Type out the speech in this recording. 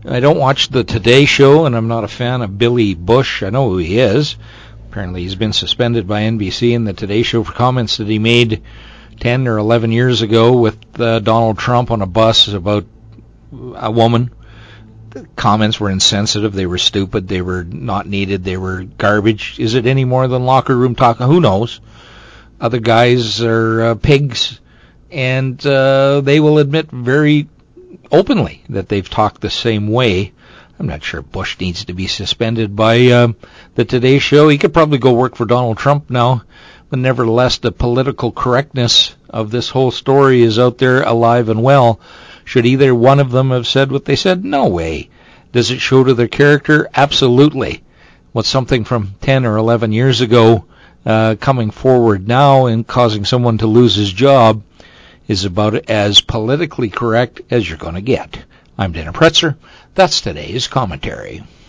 I don't watch the Today Show, and I'm not a fan of Billy Bush. I know who he is. Apparently he's been suspended by NBC and the Today Show for comments that he made 10 or 11 years ago with Donald Trump on a bus about a woman. The comments were insensitive. They were stupid. They were not needed. They were garbage. Is it any more than locker room talk? Who knows? Other guys are pigs, and they will admit very openly that they've talked the same way. I'm not sure Bush needs to be suspended by the Today Show. He could probably go work for Donald Trump now, but nevertheless, the political correctness of this whole story is out there alive and well. Should either one of them have said what they said? No way. Does it show to their character? Absolutely. What's something from 10 or 11 years ago coming forward now and causing someone to lose his job is about as politically correct as you're going to get. I'm Dana Pretzer. That's today's commentary.